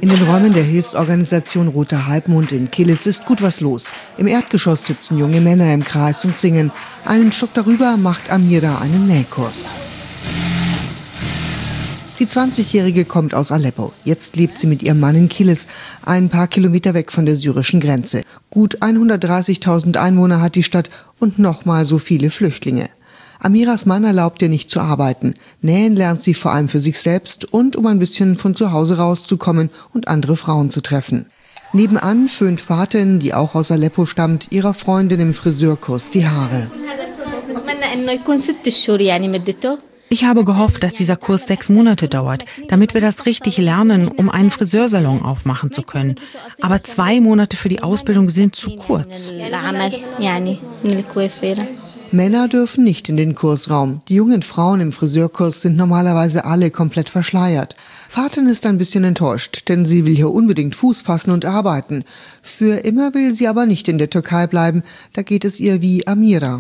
In den Räumen der Hilfsorganisation Roter Halbmond in Kilis ist gut was los. Im Erdgeschoss sitzen junge Männer im Kreis und singen. Einen Stock darüber macht Amira einen Nähkurs. Die 20-Jährige kommt aus Aleppo. Jetzt lebt sie mit ihrem Mann in Kilis, ein paar Kilometer weg von der syrischen Grenze. Gut 130.000 Einwohner hat die Stadt und nochmal so viele Flüchtlinge. Amiras Mann erlaubt ihr nicht zu arbeiten. Nähen lernt sie vor allem für sich selbst und um ein bisschen von zu Hause rauszukommen und andere Frauen zu treffen. Nebenan föhnt Fatin, die auch aus Aleppo stammt, ihrer Freundin im Friseurkurs die Haare. Ich habe gehofft, dass dieser Kurs 6 Monate dauert, damit wir das richtig lernen, um einen Friseursalon aufmachen zu können. Aber 2 Monate für die Ausbildung sind zu kurz. Männer dürfen nicht in den Kursraum. Die jungen Frauen im Friseurkurs sind normalerweise alle komplett verschleiert. Fatin ist ein bisschen enttäuscht, denn sie will hier unbedingt Fuß fassen und arbeiten. Für immer will sie aber nicht in der Türkei bleiben, da geht es ihr wie Amira.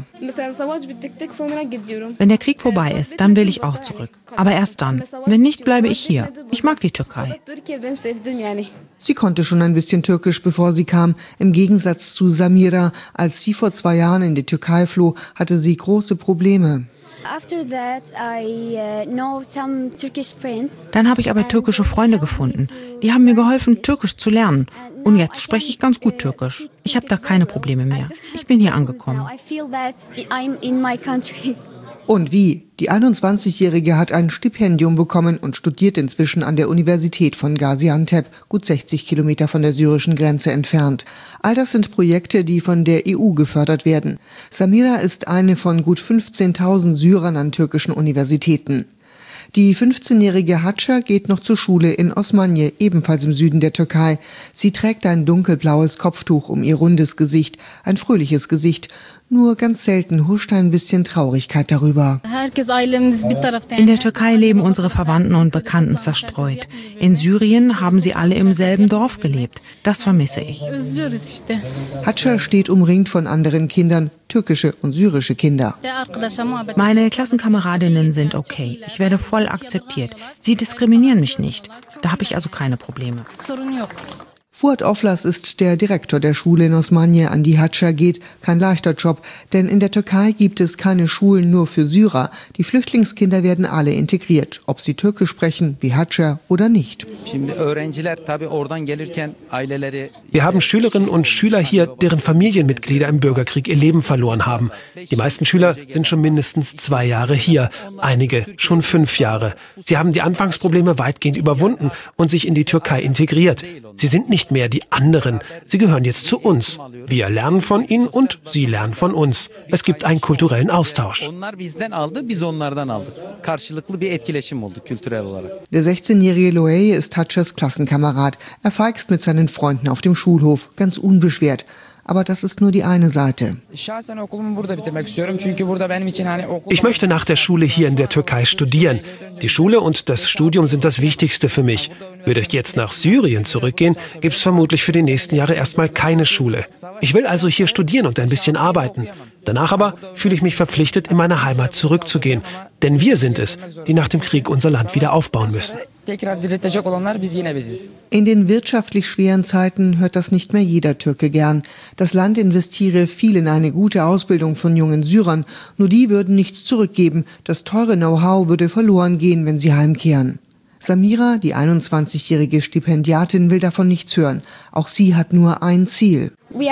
Wenn der Krieg vorbei ist, dann will ich auch zurück. Aber erst dann. Wenn nicht, bleibe ich hier. Ich mag die Türkei. Sie konnte schon ein bisschen Türkisch, bevor sie kam. Im Gegensatz zu Samira, als sie vor 2 Jahren in die Türkei floh, hatte sie große Probleme. Dann habe ich aber türkische Freunde gefunden. Die haben mir geholfen, Türkisch zu lernen. Und jetzt spreche ich ganz gut Türkisch. Ich habe da keine Probleme mehr. Ich bin hier angekommen. Und wie? Die 21-Jährige hat ein Stipendium bekommen und studiert inzwischen an der Universität von Gaziantep, gut 60 Kilometer von der syrischen Grenze entfernt. All das sind Projekte, die von der EU gefördert werden. Samira ist eine von gut 15.000 Syrern an türkischen Universitäten. Die 15-jährige Hatscha geht noch zur Schule in Osmaniye, ebenfalls im Süden der Türkei. Sie trägt ein dunkelblaues Kopftuch um ihr rundes Gesicht, ein fröhliches Gesicht. Nur ganz selten huscht ein bisschen Traurigkeit darüber. In der Türkei leben unsere Verwandten und Bekannten zerstreut. In Syrien haben sie alle im selben Dorf gelebt. Das vermisse ich. Hatscha steht umringt von anderen Kindern, türkische und syrische Kinder. Meine Klassenkameradinnen sind okay. Ich werde voll akzeptiert. Sie diskriminieren mich nicht. Da habe ich also keine Probleme. Fuat Oflas ist der Direktor der Schule in Osmaniye, an die Hatscha geht. Kein leichter Job, denn in der Türkei gibt es keine Schulen nur für Syrer. Die Flüchtlingskinder werden alle integriert, ob sie Türkisch sprechen, wie Hatscha, oder nicht. Wir haben Schülerinnen und Schüler hier, deren Familienmitglieder im Bürgerkrieg ihr Leben verloren haben. Die meisten Schüler sind schon mindestens 2 Jahre hier, einige schon 5 Jahre. Sie haben die Anfangsprobleme weitgehend überwunden und sich in die Türkei integriert. Sie sind nicht mehr die anderen. Sie gehören jetzt zu uns. Wir lernen von ihnen und sie lernen von uns. Es gibt einen kulturellen Austausch. Der 16-jährige Loey ist Hatschas Klassenkamerad. Er feixt mit seinen Freunden auf dem Schulhof, ganz unbeschwert. Aber das ist nur die eine Seite. Ich möchte nach der Schule hier in der Türkei studieren. Die Schule und das Studium sind das Wichtigste für mich. Würde ich jetzt nach Syrien zurückgehen, gibt es vermutlich für die nächsten Jahre erstmal keine Schule. Ich will also hier studieren und ein bisschen arbeiten. Danach aber fühle ich mich verpflichtet, in meine Heimat zurückzugehen. Denn wir sind es, die nach dem Krieg unser Land wieder aufbauen müssen. In den wirtschaftlich schweren Zeiten hört das nicht mehr jeder Türke gern. Das Land investiere viel in eine gute Ausbildung von jungen Syrern. Nur die würden nichts zurückgeben. Das teure Know-how würde verloren gehen, wenn sie heimkehren. Samira, die 21-jährige Stipendiatin, will davon nichts hören. Auch sie hat nur ein Ziel. Wir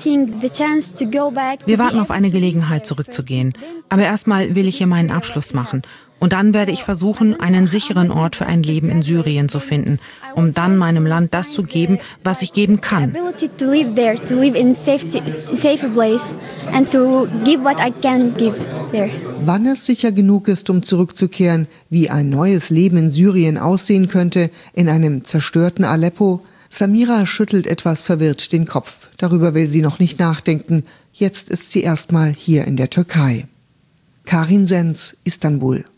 warten auf eine Gelegenheit, zurückzugehen. Aber erstmal will ich hier meinen Abschluss machen. Und dann werde ich versuchen, einen sicheren Ort für ein Leben in Syrien zu finden, um dann meinem Land das zu geben, was ich geben kann. Wann es sicher genug ist, um zurückzukehren, wie ein neues Leben in Syrien aussehen könnte, in einem zerstörten Aleppo? Samira schüttelt etwas verwirrt den Kopf. Darüber will sie noch nicht nachdenken. Jetzt ist sie erstmal hier in der Türkei. Karin Sens, Istanbul.